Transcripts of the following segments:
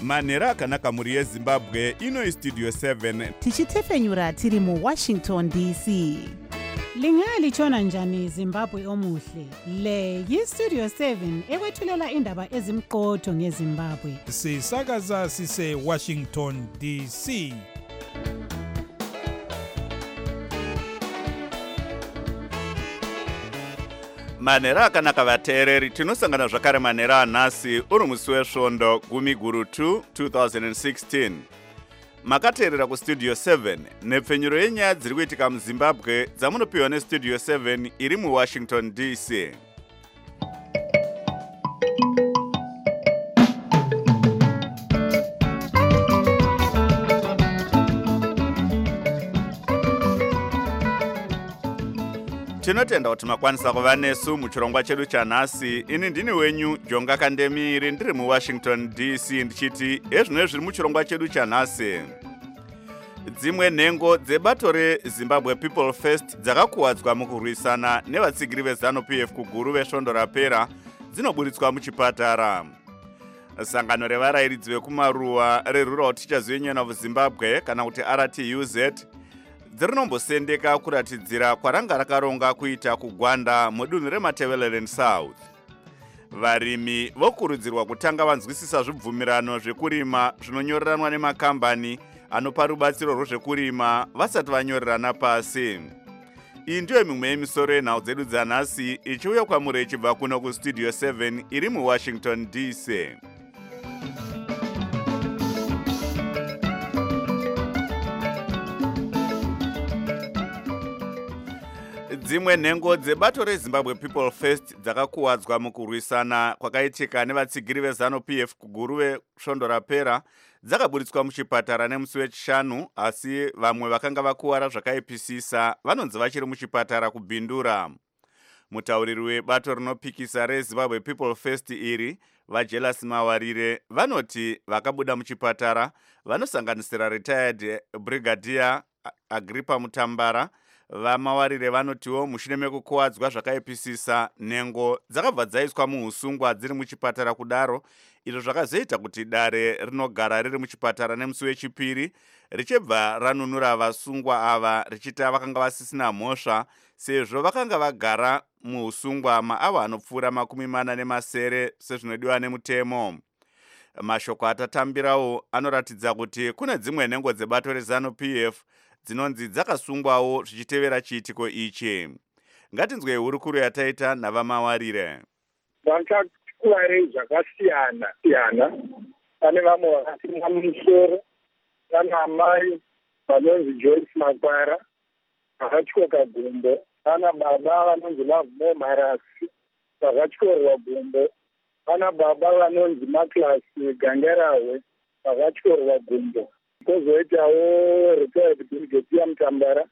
manhero akanaka mhuri yezimbabwe. Ino istudio 7 tichitefenyura tiri muWashington DC. Lingalitshona njani Zimbabwe omuhle? Le yiStudio 7 ekwethulela indaba ezimqotho ngeZimbabwe. Sisakaza sise Washington DC. manhero akanaka vateereri, tinosangana zvakare manhero anhasi uri musi wesvondo 10 2016. Makateerera kustudio 7 nepfenyuro yenyaya dziri kuitika muZimbabwe dzamunopiwa nestudio 7 iri muWashington DC. Tinotenda kuti makwanisa kuva nesu muchirongwa chedu chanhasi. Ini ndini wenyu Jonga Kandemiri ndiri muWashington DC ndichiti ezvino zviri muchirongwa chedu chanhasi. Dzimwe nhengo dzebato reZimbabwe People First dzakakuwadzwa mukurwisana nevatsigiri veZANU-PF kuguru vesvondo rapera dzinoburitswa muchipatara. Sangano revarairidzi vekumaruwa reRural Teachers Union of Zimbabwe kana kuti RTUZ dzirinombosendeka kuratidzira kwaranga rakaronga kuita kugwanda mudunhu reMatabeleland South. Varimi vokurudzirwa kutanga vanzwisisa zvibvumirano zvekurima zvinonyoreranwa nemakambani anopa rubatsiro rwezvekurima vasati vanyorerana pasi. Iyi ndiyo mimwe yemisoro yenhau dzedu dzanhasi ichiuya kwamuri ichibva kuno kustudio 7 iri muWashington DC. Dzimwe nhengo dzebato reZimbabwe People First dzakakuwadzwa mukurwisana kwakaitika nevatsigiri veZANU-PF kuguru vesvondo rapera dzakaburitswa muchipatara nemusi wechishanu, asi vamwe vakanga vakuwara zvakaipisisa vanonzi vachiri muchipatara kubhindura. Mutauriri webato rinopikisa reZimbabwe People First iri, vaJelas Mawarire, vanoti vakabuda muchipatara vanosanganisira retired Brigadier Agrippa Mutambara. Vamawarire vanotiwo mushure mekukuwadzwa zvakaipisisa nhengo dzakabva dzaiswa muusungwa dziri muchipatara kudaro, izvo zvakazoita kuti dare rinogara riri muchipatara nemusi wechipiri richibva ranunura vasungwa ava richiti vakanga vasisina mhosva sezvo vakanga vagara muusungwa maava anopfuura 40 sezvinodiwa nemutemo. Mashoko atatambirawo anoratidza kuti kune dzimwe nhengo dzebato reZANU-PF dzinonzi dzakasungwawo zvichitevera chiitiko ichi. Ngatinzwe hurukuru yataita navamawarire. Vakakuware zvakasiyana siyana. Pane vamwe vakasimwa musoro, pana amai vanonzi Joyce Makwara vakatyoka gumbo, pana baba vanonzi Mavumo Marasi vakatyorwa gumbo, pana baba vanonzi Maklas Gangarahwe vakatyorwa gumbo. Kozoitawo retired Brigadier Mutambara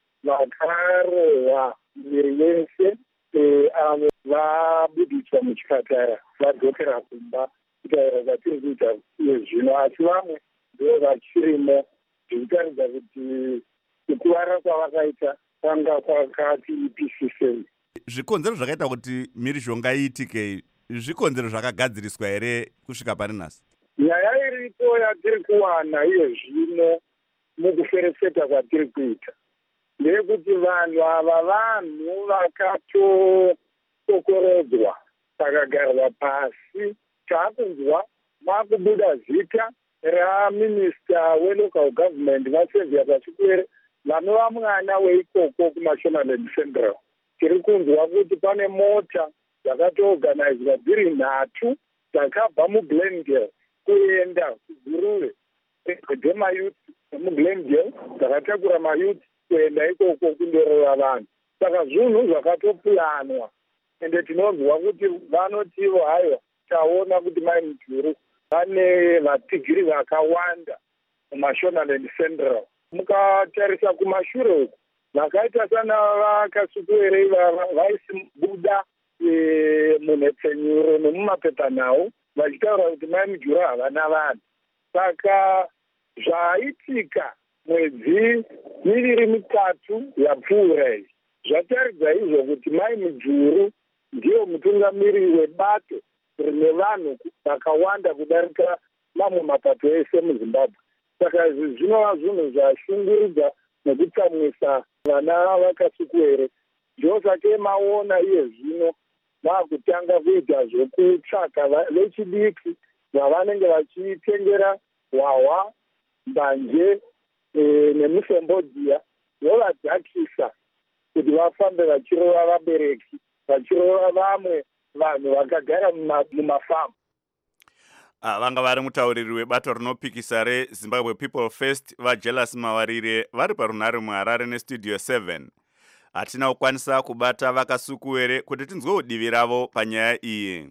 vakarohwa miviri yese avo vabudiswa muchipatara vadzokera kumba kutaura kwatiri kuita iye zvino, asi vamwe ndo vachirimo zvirikutaridza kuti kukuwara kwavakaita kwanga kwakati ipisisei. Zvikonzero zvakaita kuti mhirizhonga iitike zvikonzero zvakagadziriswa here kusvika pari nhasi? Nyaya iripo yatiri kuwana iye zvino mukuferefeta kwatiri kuita ndeyekuti vanhu ava vanhu vakatokokorodzwa vakagarwa pasi. Taakunzwa makubuda zita raminista welocal government vaSevia Pachikwere vanova mwana weikoko kuMashonaland Central. Tiri kunzwa kuti pane mota dzakatoorganizwa dziri 3 dzakabva muGlendale kuenda kuGuruve dzemayuth emuGlendale dzakatakura mayuth kuenda ikoko kundorova vanhu. Saka zvinhu zvakatopulanwa ende tinonzwa kuti vanotivo hayo taona kuti mai Mujuru vane vatsigiri vakawanda muMashonaland Central. Mukatarisa kumashure uku vakaita sana vakasukuwere vaisibuda munhepfenyuro nemumapepanhau vachitaura kuti mai Mujuru havana vanhu. Saka zvaitika mwedzi 2-3 yapfuura iyi zvataridza izvo kuti mai Mujuru ndiyo mutungamiri webato rine vanhu vakawanda kudarika mamwe mapato ese muzimbabwe. Saka izvi zvinova zvinhu zvashunguridza nekutsamwisa vana vakasukuwere. Ndosake maona iye zvino vakutanga kuita zvekutsvaka vechidiki vavanenge vachitengera hwahwa, mbanje nemusembodiya vovadhakisa kuti vafambe vachirova vabereki, vachirova vamwe vanhu vakagara mumafamu. Vanga vari mutauriri webato rinopikisa reZimbabwe People First vaJealous Mawarire vari parunhare muHarare nestudio 7. Hatina kukwanisa kubata vakasukuwere kuti tinzwe divi ravo panyaya iyi.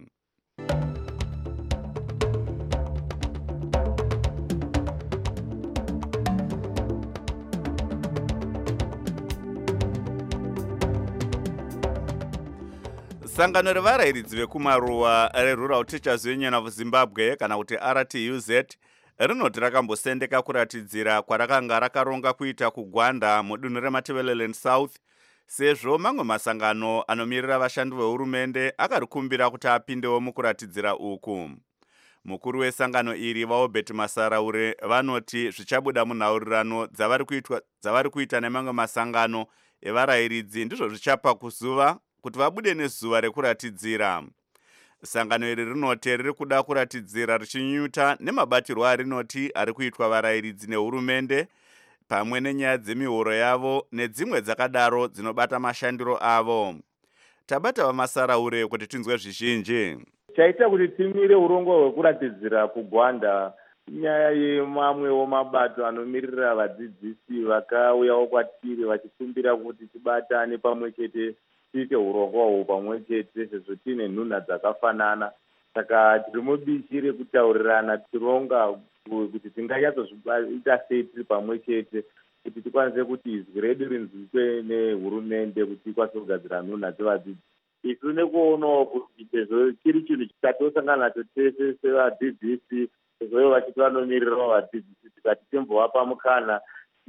Sangano revarairidzi vekumaruwa reRural Teachers Union of Zimbabwe kana kuti RTUZ rinoti rakambosendeka kuratidzira kwarakanga rakaronga kuita kugwanda mudunhu reMatabeleland South, sezvo mamwe masangano anomirira vashandi vehurumende akarikumbira kuti apindewo mukuratidzira uku. Mukuru wesangano iri vaObert Masaraure vanoti zvichabuda munhaurirano dzavari kuita nemamwe masangano evarairidzi ndizvo zvichapa kuzuva kuti vabude nezuva rekuratidzira. Sangano iri rinoti riri kuda kuratidzira richinyuta nemabatirwo arinoti ari kuitwa varairidzi nehurumende pamwe nenyaya dzemihoro yavo nedzimwe dzakadaro dzinobata mashandiro avo. Tabata vaMasaraure kuti tinzwe zvizhinji. Chaita kuti timire urongwa hwekuratidzira kugwanda nyaya yemamwewo mabato anomirira vadzidzisi vakauyawo kwatiri vachikumbira kuti tibatane pamwe chete tiite urongwa hwo pamwe chete sezvo tiine nhunha dzakafanana. Saka tiri mubishi rekutaurirana tironga kuti tinganyatsoita sei tiri pamwe chete kuti tikwanise kuti izwi redu rinzwiswe nehurumende kuti tikwanise kugadzira nhunha dzevadzidzi. Isu nekuonawo kuti sezvo chiri chinhu chitatosangana nacho tese sevadzidzisi, sezvo vachiti vanomirirawo vadzidzisi, tikati timbovapa mukana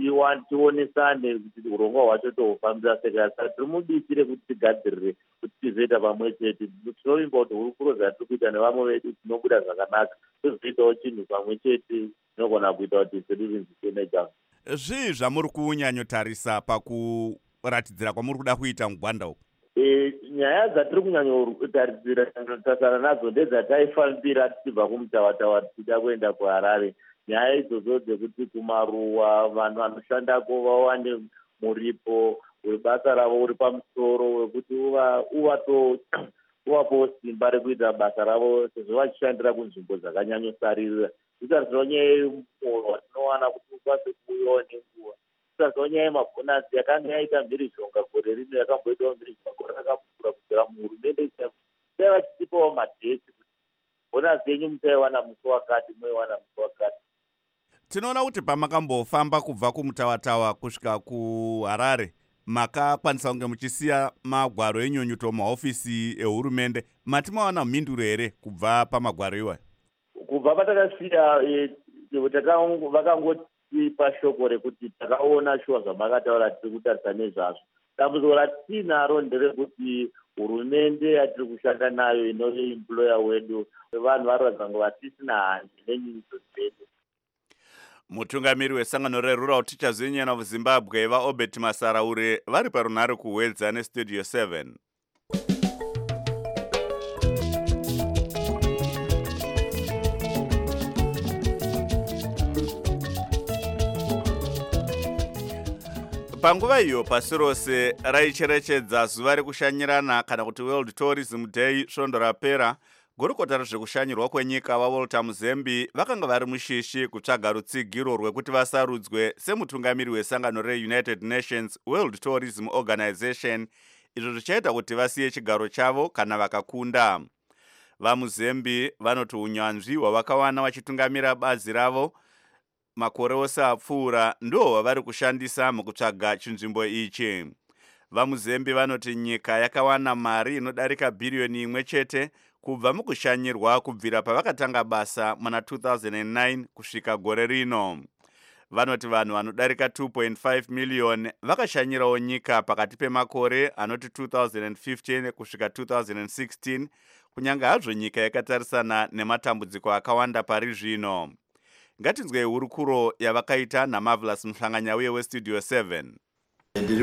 tionesane kuti urongwa hwacho tohufambira seka. Saka tiri mubishi rekuti tigadzirire kuti tizoita pamwe chete. Tinovimba kuti hurukuro dzatiri kuita nevamwe vedu tinobuda zvakanaka, tozoitawo chinhu pamwe chete tinogona kuita kuti zvedu rinzwiswe nejanga. Zvii zvamuri kunyanyotarisa pakuratidzira kwamuri kuda kuita mugwanda uku? Nyaya dzatiri kunyanyotaridzira tasara nadzo ndedzataifambira tichibva kumutavatava tichida kuenda kuHarare. Nyaya idzodzo dzekuti kumaruwa vanhu vanoshandako vawane muripo webasa ravo uri pamusoro wekuti uvapo simba rekuita basa ravo sezvo vachishandira kunzvimbo dzakanyanyosaririra. Zvisazvo nyaya yemuhoro watinowana kuti ukwanise kuuyawo nenguva. Zvisazvo nyaya yemabhonasi yakanga yaita mhirizhonga gore rino yakamboitawo mhirizhonga gore rakapfuura kubvira muhurumende sai vachitipawo madhesi kuti bhonasi yenyu musaiwana musi wakati moiwana musi wakati. Tinoona kuti pamakambofamba kubva kumutavatava kusvika kuHarare makakwanisa kunge muchisiya magwaro enyunyuto mahofisi ehurumende. Mati mawana mhinduro here kubva pamagwaro iwayo? Kubva patakasiya vakangotipa shoko rekuti takaona shuwa zvamakataura tiri kutarisa nezvazvo. Dambudziko ratinaro nderekuti hurumende yatiri kushanda nayo inove employer wedu vanhu varatidza kunge vatisina hanzi nenyunyuto dzedu. Mutungamiri wesangano reRural Teachers Union of Zimbabwe vaObert Masaraure vari parunhare kuHwedza nestudio 7. Panguva iyo pasi rose raicherechedza zuva rekushanyirana kana kuti World Tourism Day svondo rapera. Gurukota rezvekushanyirwa kwenyika vaWalter Muzembi vakanga vari mushishi kutsvaga rutsigiro rwekuti vasarudzwe semutungamiri wesangano reUnited Nations World Tourism Organization, izvo zvichaita kuti vasiye chigaro chavo kana vakakunda. VaMuzembi vanoti unyanzvi hwavakawana vachitungamira bazi ravo makore ose apfuura ndo hwavari kushandisa mukutsvaga chinzvimbo ichi. VaMuzembi vanoti nyika yakawana mari inodarika bhiriyoni 1 chete kubva mukushanyirwa kubvira pavakatanga basa muna 2009 kusvika gore rino. vanoti vanhu vanodarika 2.5 miliyoni vakashanyirawo nyika pakati pemakore anoti 2015 kusvika 2016, kunyange hazvo nyika yakatarisana nematambudziko akawanda pari zvino. Ngatinzwei hurukuro yavakaita naMarvelous Mhlanganyauye weStudio 7. Ndiri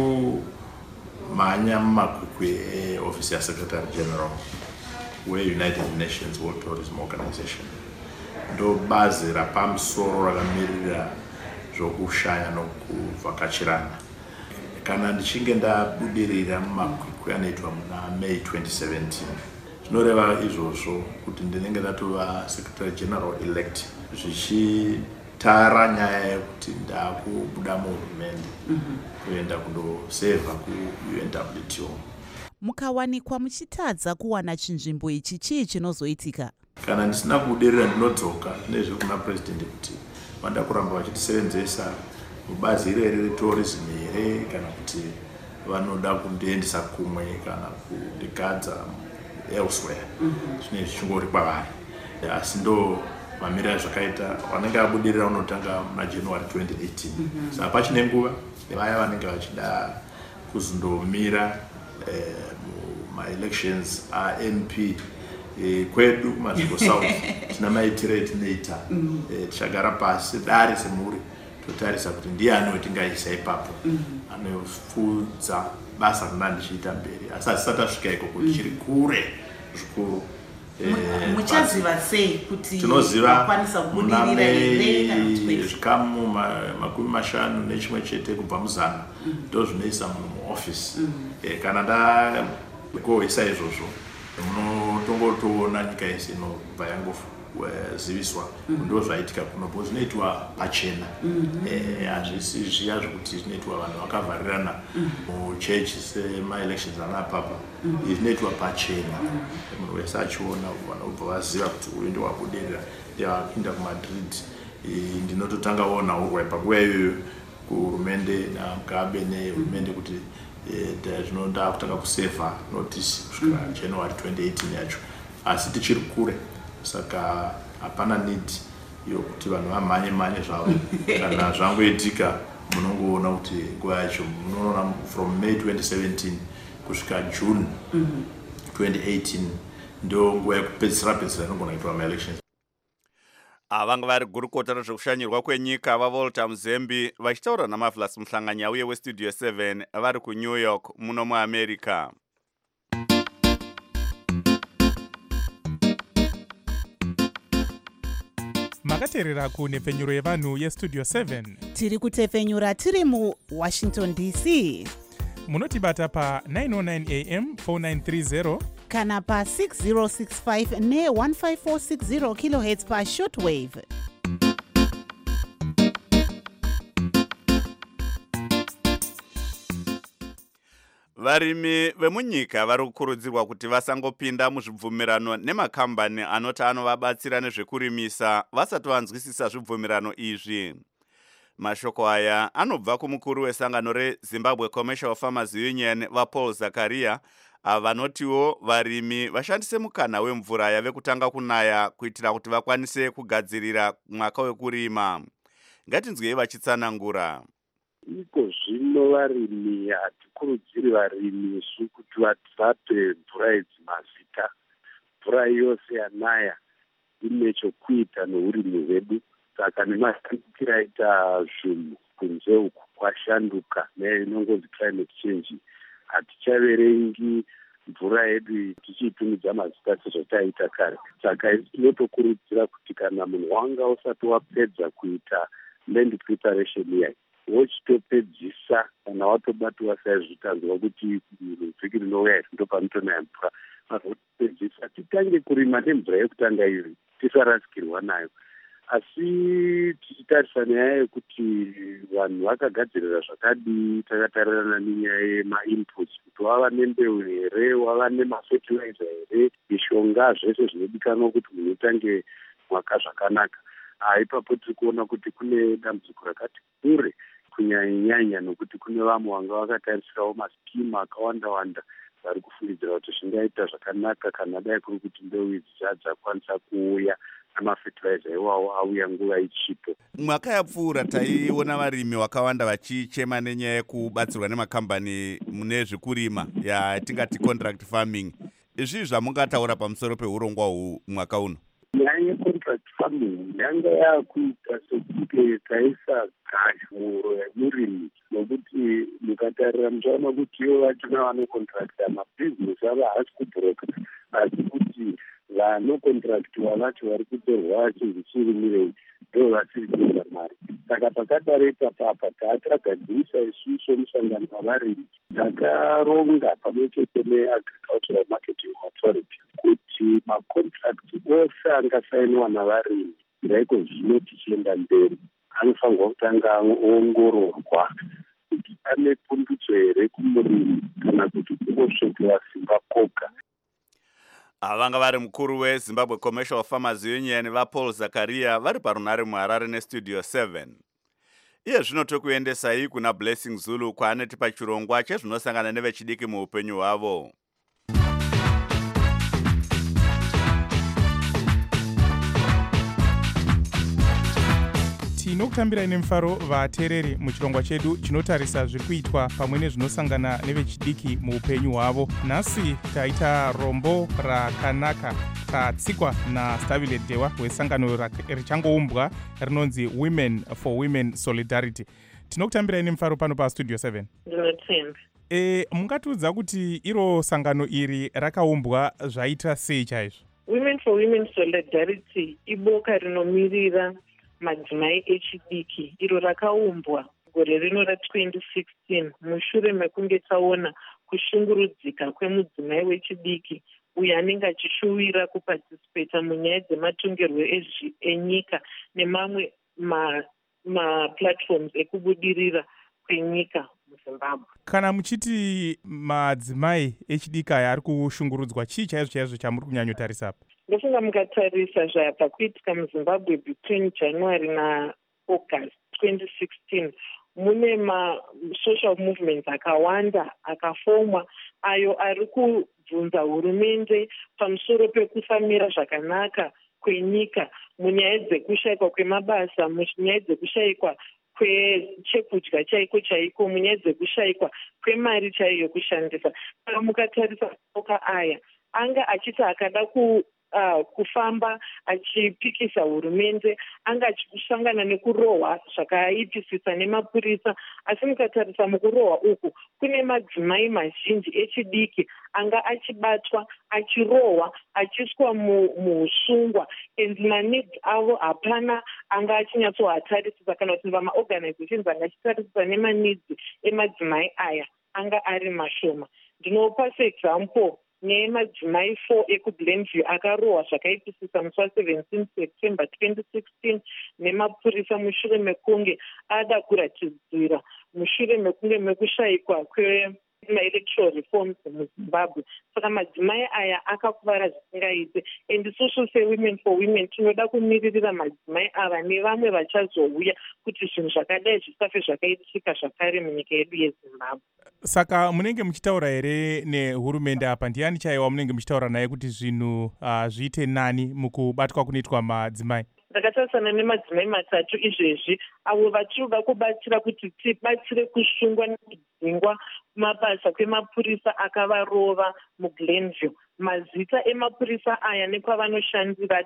kumhanya mumakwikwi eofisi yaSecretary General weUnited Nations World Tourism Organization. Ndo bazi rapamusoro rakamirira zvokushanya nokuvhakachirana. Kana ndichinge ndabudirira mumakwikwi anoitwa muna May 2017, zvinoreva izvozvo kuti ndinenge ndatova Secretary General elect, zvichitara nyaya yekuti ndakubuda muhurumende kuenda kundosevha kuUNWTO. Mukawanikwa muchitadza kuwana chinzvimbo ichi, chii chinozoitika? Kana ndisina kubudirira ndinodzoka nezve kuna president kuti vanda kuramba vachitisevenzesa mubazi ireri retourism here, kana kuti vanoda kundiendesa kumwe kana kundigadza elsewhere. Zvine zvichingori kwavari, asi ndo mamiriro zvakaita. Vanenge vabudirira unotanga muna January 2018. Saka pachine nguva vaya vanenge vachida kuzondomira ma-elections MP kwedu kuMadziko South tina maitiro etinoita. Tichagara pasi dare semhuri totarisa kuti ndiani wetingaisa ipapo anofudza basa rina ndichiita mberi, asi asati asvika ikoko tichiri kure zvikuru. Muchaziva sei kuti tinoziva muna zvikamu 50 nechimwe chete kubva muzana ndo zvinoisa munhu muofisi. Kana ndagoisa izvozvo munotongotoona nyika yese inobva yangoziviswa ndo zvaitika kunopo. Zvinoitwa pachena, hazvisi zviya zvokuti zvinoitwa vanhu vakavharirana muchechi sema-elections anapapa. Zvinoitwa pachena, munhu wese achiona, vanobva vaziva kuti uyu ndo wabudirira. Ndavakuinda kuMadrid, ndinototanga onhaurwa panguva iyoyo kuhurumende naMugabe nehurumende kuti zvinoda kutanga kusevha notice kusvika January 2018 yacho, asi tichiri kure. Saka hapana need yokuti vanhu vamhanye zvavo. Kana zvangoitika munongoona kuti nguva yacho munoona from May 2017 kusvika June 2018 ndo nguva yekupedzisira inogona kuitwa ma-elections. Vanga vari gurukota rezvekushanyirwa kwenyika vaVolta Muzembi vachitaura naMarvelous Mhlanganyauye weStudio 7 vari kuNew York muno muAmerica. Makateerera kunhepfenyuro yevanhu yeStudio 7. Tiri kutepfenyura tiri muWashington DC. Munotibata pa 909 AM 4930 kana pa 6065 ne15460 kHz pa shortwave. Varimi vemunyika vari kukurudzirwa kuti vasangopinda muzvibvumirano nemakambani anoti anovabatsira nezvekurimisa vasati vanzwisisa zvibvumirano izvi. Mashoko aya anobva kumukuru wesangano reZimbabwe Commercial Farmers Union vaPaul Zakaria, vanotiwo varimi vashandise mukana wemvura yave kutanga kunaya kuitira kuti vakwanise kugadzirira mwaka wekurima. Ngatinzwei vachitsanangura. Iko zvino varimi hatikurudziri varimi kuti vape mvura idzi mazita. Mvura yose yanaya ine chokuita neurimi hwedu. Saka nemashandukiro aita zvinhu kunze uku kwashanduka neinongozi climate change, hatichaverengi mvura yedu tichiitumidza mazita sezvataita kare. Saka tinotokurudzira kuti kana munhu wanga usati wapedza kuita land preparation iyai, wochitopedzisa kana watobatwa saizvitanzwa kuti vhiki rinouya iri ndo panotonaya mvura, mazotopedzisa titange kurima nemvura yekutanga iri tisarasikirwa nayo. Asi tichitarisa nyaya yekuti vanhu vakagadzirira zvakadii, takatarirana nenyaya yema-inputs kuti wava nembeu here, wava nemafertilizer here, mishonga, zvese zvinodikanwa kuti munhu utange mwaka zvakanaka. Ipapo tiri kuona kuti kune dambudziko rakati kure kunyanya nokuti kune vamwe vanga vakatarisirawo maskimu akawanda vari kufungidzira kuti zvingaita zvakanaka kana dai kuri kuti mbeu idzi dzakwanisa kuuya namafertilizer iwawo auya nguva ichipo. Mwaka yapfuura taiona varimi vakawanda vachichema nenyaya yekubatsirwa nemakambani mune zvekurima yatingati contract farming. Izvi zvamungataura pamusoro peurongwa huu mwaka uno? Nyaya yecontract farming yanga yakuita sekuti taisa gashuro yemurimi, nokuti mukatarira muchaona kuti ivo vachona vanokontrakta mabhizinesi avo haasi kubhuroka, asi kuti vanokontraktiwa vacho vari kutorwa vachizvichirimire ndo vasiri kuenda mari. Saka pakadarepa papa takagadzirisa isusu musangano wavarimi takaronga pamwe chete neagricultural marketing authority kuti makontrakti ose angasainiwa navarimi ndaiko zvino tichienda mberi anofanirwa kutanga aongororwa kuti ane pundutso here kumurimi kana kuti kungosvekera simba koga. Vanga vari mukuru weZimbabwe Commercial Farmers Union vaPaul Zakaria vari parunare muHarare neStudio 7. Iye zvino tokuendesai kuna Blessing Zulu kwaaneti pachirongwa chezvinosangana nevechidiki muupenyu hwavo. Tinokutambirai nemufaro vateereri muchirongwa chedu chinotarisa zviri kuitwa pamwe nezvinosangana nevechidiki muupenyu hwavo. Nhasi taita rombo rakanaka tatsikwa naStabile Dewa wesangano richangoumbwa rinonzi Women for Women Solidarity. Tinokutambirai nemufaro pano paStudio 7. Ndinotenda. Mungatiudza kuti iro sangano iri rakaumbwa zvaita sei chaizvo? Women for Women Solidarity iboka rinomirira madzimai echidiki iro rakaumbwa gore rino ra2016 mushure mekunge taona kushungurudzika kwemudzimai wechidiki uyo anenge achishuwira kuparticipata munyaya dzematongerwo enyika nemamwe maplatforms ekubudirira kwenyika muZimbabwe. Kana muchiti madzimai echidiki aya ari kushungurudzwa, chii chaizvo chamuri kunyanyotarisa apa? Ndofunga mukatarisa zvabva kuitika muZimbabwe between January naAugust 2016 mune social movements akawanda akafomwa ayo ari kubvunza hurumende pamusoro pekufamira zvakanaka kwenyika munyaya dzekushayikwa kwemabasa, munyaya dzekushayikwa kwechekudya chaiko munyaya dzekushayikwa kwemari chaiyo yokushandisa. Saka mukatarisa maboka aya anga achiti akada kufamba achipikisa hurumende, anga achisangana nekurohwa zvakaipisisa nemapurisa, asi mukatarisa mukurohwa uku kune madzimai mazhinji echidiki anga achibatwa, achirohwa, achiswa muusungwa, and maneeds avo hapana anga achinyatsoatarisisa kana kuti vamaorganizations anga achitarisisa nemaneeds emadzimai aya anga ari mashoma. Ndinopa seexample nemadzimai 4 ekuGlenview akarohwa zvakaipisisa musi wa17 September 2016 nemapurisa mushure mekunge ada kuratidzira mushure mekunge mekushayikwa kwema-electoral reforms muZimbabwe. Saka madzimai aya akakuvara zvisingaite, and isusu seWomen for Women tinoda kumiririra madzimai ava nevamwe vachazouya kuti zvinhu zvakadai zvisafe zvakaitika zvakare munyika yedu yeZimbabwe. Saka munenge muchitaura here nehurumende apa? Ndiani chaiwa munenge muchitaura naye kuti zvinhu zviite nani mukubatwa kunoitwa madzimai? Ndakatarisana nemadzimai matatu izvezvi avo vachida kubatsira kuti tibatsire kushungwa nekudzingwa mabasa kwemapurisa akavarova muGlenview. Mazita emapurisa aya nekwavannoshandira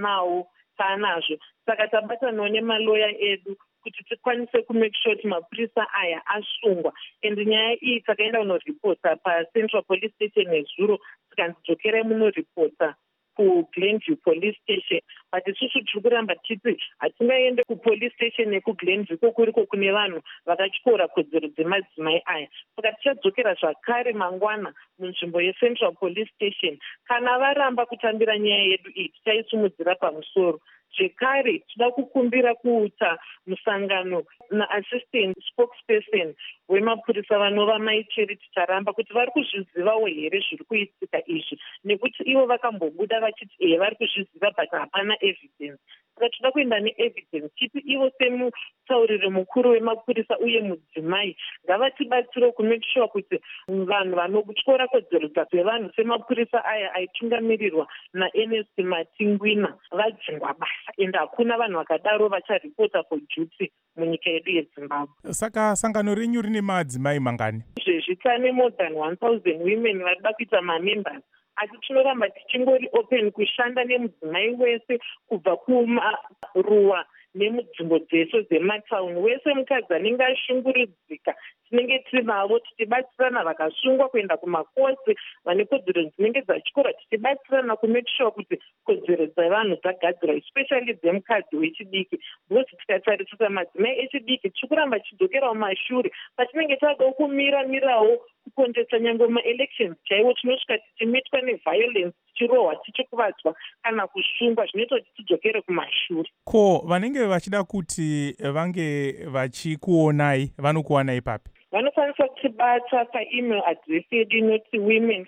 taanazvo. Saka tabatanawo nemaloya edu kuti tikwanise kumake sure kuti mapurisa aya asungwa. And nyaya iyi takaenda kunoripota paCentral Police Station nezuro, tikanzidzokerai munoripota kuGlenview Police Station. But isusu tiri kuramba titi hatingaende kupolice station nekuGlenview kokuriko kune vanhu vakatyora kodzero dzemadzimai aya. Saka tichadzokera zvakare mangwana munzvimbo yeCentral Police Station. Kana varamba kutambira nyaya yedu iyi tichaisumudzira pamusoro. Zvekare tinoda kukumbira kuita musangano naassistant spokesperson wemapurisa vanova Charity Charamba kuti vari kuzvizivawo here zviri kuitika izvi, nekuti ivo vakambobuda vachiti vari kuzviziva but hapana evidence. saka toda kuenda neevidence chiti ivo semutauriri mukuru wemapurisa uye mudzimai ngavatibatsire kumake sure kuti vanhu vanotyora kodzero dzevanhu semapurisa aya aitungamirirwa naNSC Matingwina vadzingwa basa ende hakuna vanhu vakadaro vacharipota for duty munyika yedu yeZimbabwe. Saka sangano renyu rine madzimai mangani? Zvezvitane more than 1000 women varida kuita mamembers, asi tinoramba tichingori open kushanda nemudzimai wese kubva kumaruwa nemudzimbo dzese dzematauni. Wese mukadzi anenge ashungurudzika tinenge tinavo tichibatsirana, vakasungwa kuenda kumakosi vane kodzero dzinenge dzachikora tichibatsirana kumake sure kuti kodzero dzevanhu dzagadzira, especially dzemukadzi wechidiki, because tikatarisisa madzimai echidiki tiri kuramba tichidzokerawo mashure patinenge tavawo kumirawo kukondesa nyangwe maelections chaiwo tinosvika tichimitwa neviolence, tichirohwa, tichikuvadzwa kana kusungwa, zvinoita kuti tidzokere kumashure. Ko vanenge vachida kuti vange vachikuonai vanokuwanai papi? Vanokwanisa kutibata paemail address yedu inoti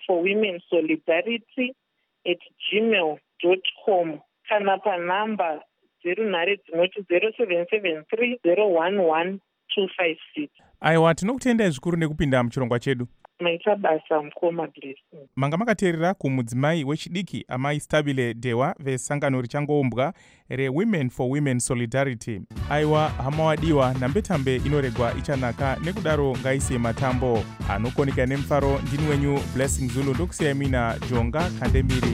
womenforwomen@gmail.com kana panhamba 0 dzinoti 0773 011 256. Aiwa, tinokutendai zvikuru nekupinda muchirongwa chedu. Maita basa mukoma blessing. Manga makateerera kumudzimai wechidiki amai Stabile Dewa vesangano richangoumbwa reWomen for Women Solidarity. Aiwa hama wadiwa, nambetambe inoregwa ichanaka, nekudaro ngaise matambo anokonika nemufaro. Ndini wenyu Blessing Zulu, ndokusiyai mina Jonga Kandemiri.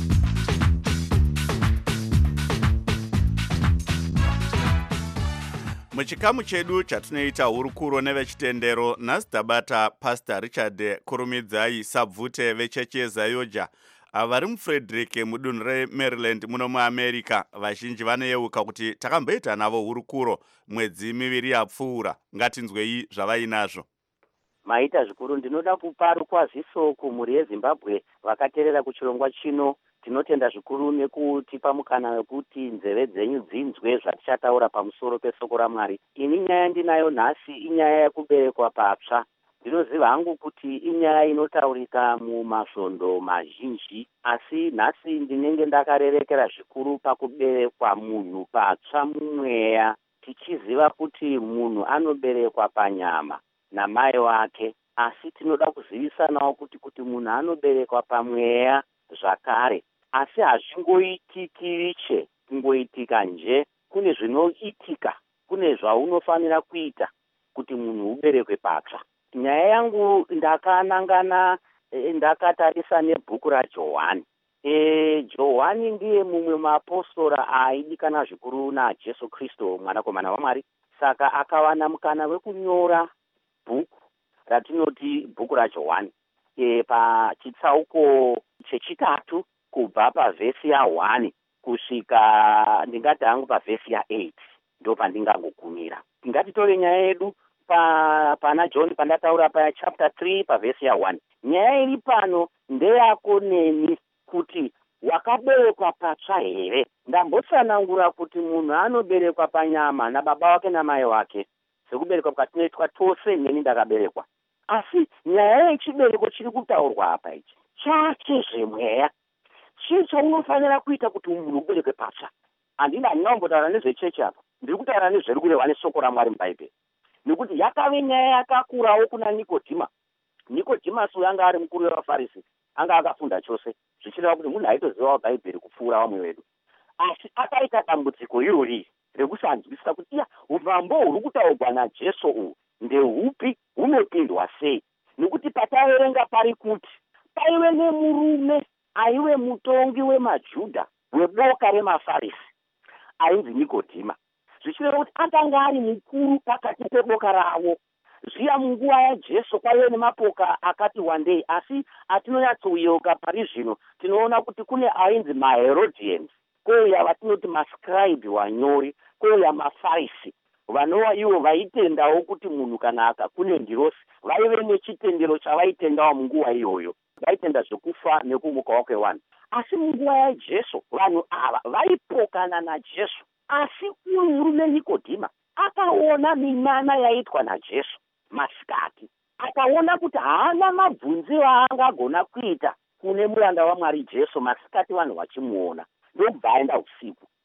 Muchikamu chedu chatinoita hurukuro nevechitendero, nhasi tabata Pastor Richard Kurumidzai Sabvute vechechi yeZayoja vari muFrederick mudunhu reMaryland muno muAmerica. Vazhinji vaneyeuka kuti takamboita navo hurukuro mwedzi miviri yapfuura. Ngatinzwei zvavainazvo. Maita zvikuru. Ndinoda kupa rukwaziso kumhuri yeZimbabwe vakateerera kuchirongwa chino. Tinotenda zvikuru nekutipa mukana wekuti nzeve dzenyu dzinzwe zvatichataura pamusoro pesoko raMwari. Ini nyaya ndinayo nhasi inyaya yekuberekwa patsva. Ndinoziva hangu kuti inyaya inotaurika mumasvondo mazhinji, asi nhasi ndinenge ndakarerekera zvikuru pakuberekwa munhu patsva mumweya, tichiziva kuti munhu anoberekwa panyama namai wake, asi tinoda kuzivisanawo kuti munhu anoberekwa pamweya zvakare. Asi hazvingoitiki kungoitika nje, kune zvinoitika, kune zvaunofanira kuita kuti munhu uberekwe patsva. Nyaya yangu ndakatarisa nebhuku raJohani. Johani ndiye mumwe mapostora aidikana zvikuru naJesu Kristu mwanakomana waMwari, saka akawana mukana wekunyora bhuku ratinoti bhuku raJohani. Pachitsauko chechitatu kubva pavhesi ya1 kusvika ndingati hangu pavhesi ya8 ndo pandingangogumira. Ngatitore nyaya yedu pana John pandataura chapter 3 pavhesi ya1. Nyaya iri pano ndeyako neni kuti wakaberekwa patsva here. Ndambotsanangura kuti munhu anoberekwa panyama nababa wake namai wake, sekuberekwa kwatinoitwa tose. Neni ndakaberekwa, asi nyaya yechibereko chiri kutaurwa apa ichi chache zvemweya. Chii chaunofanira kuita kuti munhu uberekwe patsva? Handina nyambotaura nezvechechi apa, ndiri kutaura nezviri kurehwa nesoko raMwari mubhaibheri, nekuti yakave nyaya yakakurawo kuna Nikodhima. Nikodhimasi uyo anga ari mukuru wevaFarisi, anga akafunda chose, zvichireva kuti munhu aitozivawo bhaibheri kupfuura vamwe vedu, asi akaita dambudziko irori rekusanzwisisa kuti umambo huri kutaurwa naJesu uhu ndehupi, hunopindwa sei? Nekuti pataverenga pari kuti paive nemurume aive mutongi wemaJudha weboka remaFarisi ainzi Nikodhima, zvichireva kuti akanga ari mukuru pakati peboka ravo. Zviya munguva yaJesu kwaive nemapoka akati wandei, asi atinonyatsoyeuka pari zvino tinoona kuti kune ainzi maHerodians, kouya vatinoti mascribe wanyori, kouya maFarisi, vanova ivo vaitendawo kuti munhu kana akakune ndirosi vaive nechitendero chavaitendawo munguva iyoyo, vaitenda zvekufa nekumuka wake wanhu. Asi munguva yaJesu vanhu ava vaipokana naJesu, asi uyu murume Nikodhima akaona minana yaitwa naJesu masikati, akaona kuti haana mabvunzi vaangagona kuita kune muranda waMwari Jesu masikati vanhu vachimuona, ndokubva aenda usiku.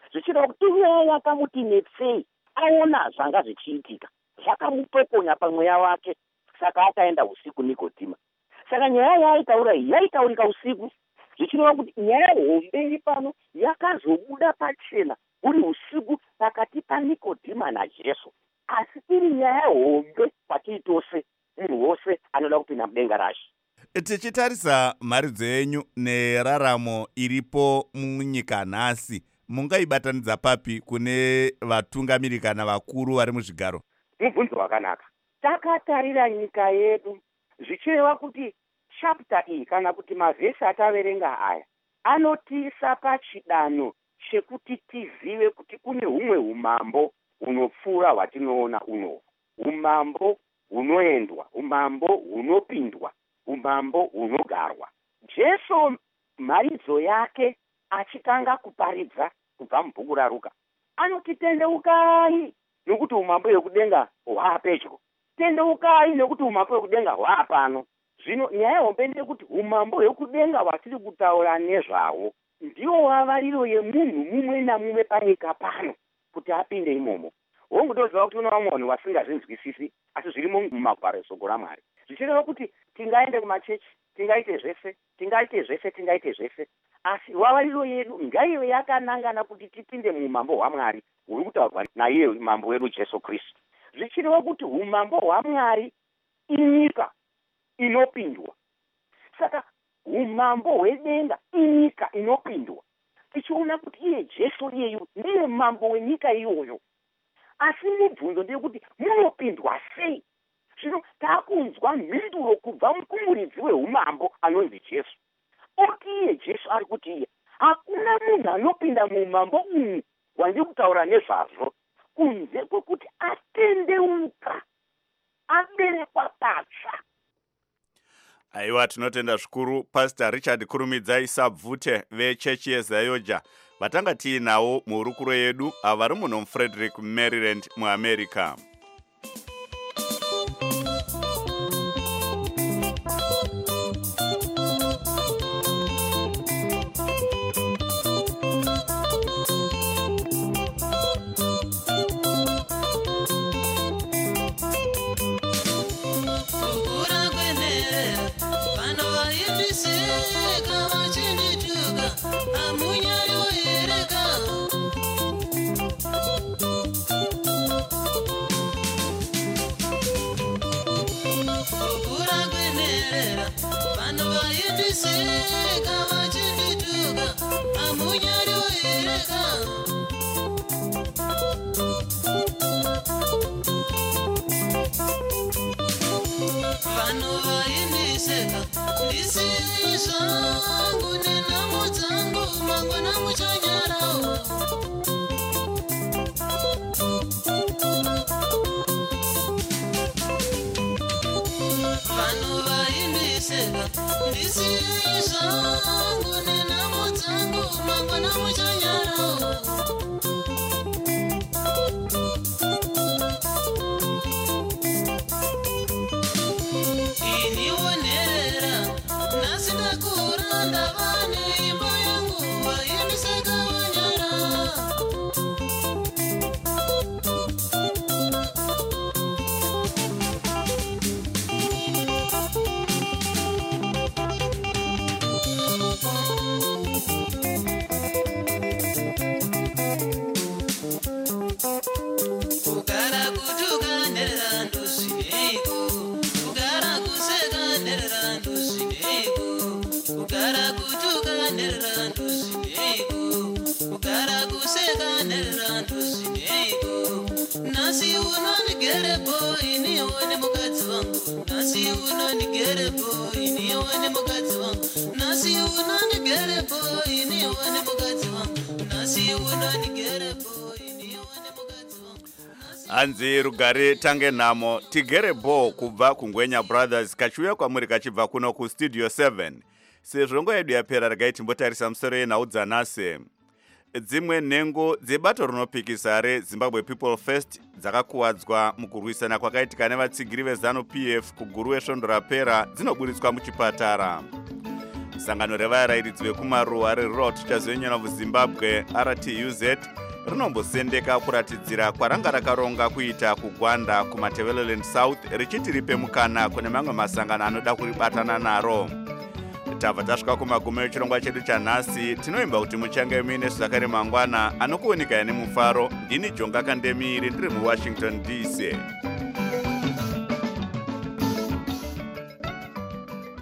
zvichireva kuti nyaya yakamuti netsei, aona zvanga zvichiitika zvakamupeponya pamweya wake, saka akaenda usiku Nikodhima. Saka nyaya yaitaura iyi yaitaurika usiku, zvichireva kuti nyaya hombe pano yakazobuda pachena uri usiku pakati paNikodhima naJesu, asi iri nyaya hombe kwatiri tose, munhu wose anoda kupinda mudenga raShe. Tichitarisa mhari dzenyu neraramo iripo munyika nhasi, mungaibatanidza papi kune vatungamiri kana vakuru vari muzvigaro? Mubvunzo wakanaka. Takatarira nyika yedu, zvichireva kuti chapter iyi kana kuti mavhesi ataverenga aya anotiisa pachidanho chekuti tizive kuti kune humwe umambo hunopfuura hwatinoona unohu, umambo hunoendwa, umambo hunopindwa, umambo hunogarwa. Jesu mharidzo yake achitanga kuparidza kubva mubhuku raRuka anoti tendeukai nokuti umambo hwekudenga hwaapedyo, tendeukai nokuti umambo hwekudenga hwaapano. Zvino nyaya hombe ndeyekuti umambo hwekudenga hwatiri kutaura nezvawo ndiwo vavariro yemunhu mumwe namumwe panyika pano kuti apinde imomo. Hongutoziva kuti una vamwe vanhu vasingazvinzwisisi, asi zvirimo mumagwaro esoko raMwari. Zvichireva kuti tingaende kumachechi, tingaite zvese, asi vavariro yedu ngaive yakanangana kuti tipinde mumambo hwaMwari huri kutaurwa naiye mambo wedu Jesu Kristu. Zvichireva kuti umambo hwaMwari inyika inopindwa. Saka umambo hwedenga inyika inopindwa. Tichiona kuti iye Jesu iyeyu ndiye mambo wenyika iyoyo. Asi mubvunzo ndeyekuti munopindwa sei? Zvino takunzwa mhinduro kubva mukumuridzi weumambo anonzi Jesu. Oti iye Jesu ari kuti iye hakuna munhu anopinda mumambo umu wandiri kutaura nezvazvo kunze kwekuti atendeuka, aberekwa patsva. Aiwa, tinotenda zvikuru Pastor Richard Kurumidzai Sabvute vechechi yeZayoja vatanga tiinawo muhurukuro yedu avari muno muFrederick, Maryland muAmerica. Hanzi rugare tange namo tigere bo kubva kuNgwenya Brothers kachiuya kwamuri kachibva kuno kustudio 7. Sezvo yedu yapera regai timbotarisa musoro yenhau dzanhasi. Dzimwe nhengo dzebato rinopikisa reZimbabwe People First dzakakuwadzwa mukurwisana kwakaitika nevatsigiri veZanu PF kuguru wesvondo rapera dzinoburitswa muchipatara. sangano revarairidzi vekumaruwa rerural teachers union of zimbabwe rtuz rinombosendeka kuratidzira kwaranga rakaronga kuita kugwanda kumatevereland south richiti ripe mukana kune mamwe masangano anoda kuribatana naro. Tabva tasvika kumagumo echirongwa chedu chanhasi. Tinoimba kuti muchange muine zvakare mangwana anokuonekaya nemufaro. Ndini Jonga Kandemiri ndiri muWashington DC.